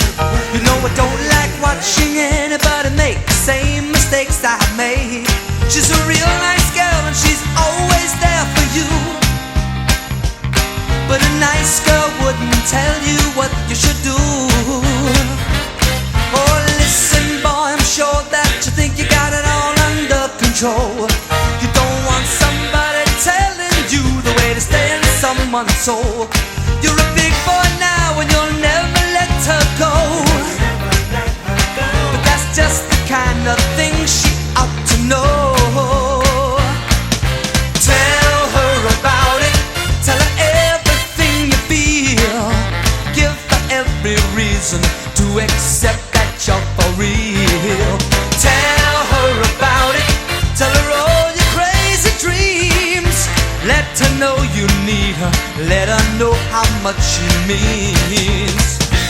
You know I don't like watching anybody make the same mistakes I made. She's a real nice girl and she's always there for you. But a nice girl wouldn't tell you what you should do. Oh, listen boy, I'm sure that you think you got it all under control. You don't want somebody telling you the way to stay in someone's soul. You're a big boy now and you'll never let her go. But that's just the kind of thing she ought to know. Tell her about it. Tell her everything you feel. Give her every reason to accept that you're for real. Tell her about it. Tell her all your crazy dreams. Let her know you need her. Let her know how much she means.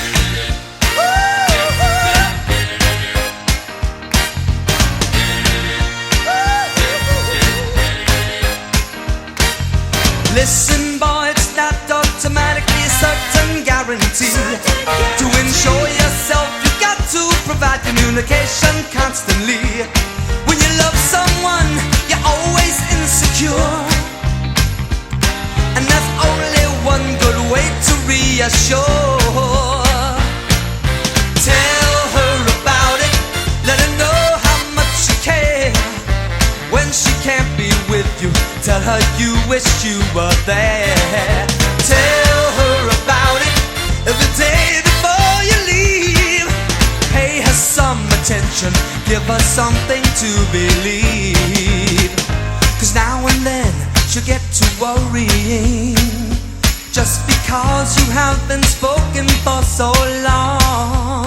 Listen boy, it's not automatically a certain guarantee. To ensure yourself, you've got to provide communication constantly. When you love someone, you're always insecure, and there's only one good way to reassure. Tell her about it. Let her know how much you care. When she can't be with you, tell her you wish you were there. Tell her about it every day before you leave. Pay her some attention, give her something to believe. 'Cause now and then she'll get to worrying, just because you have been spoken for so long.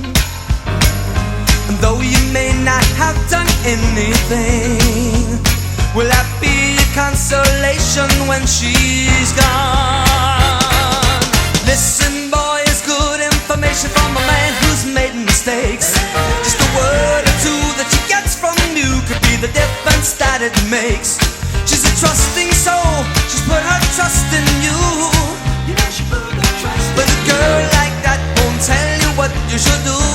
And though you may not have done anything, will that be a consolation when she's gone? Listen boy, it's good information from a man who's made mistakes. Just a word or two that she gets from you could be the difference that it makes. She's a trusting soul, she's put her trust in you. You know she put her trust in you. But a girl like that won't tell you what you should do.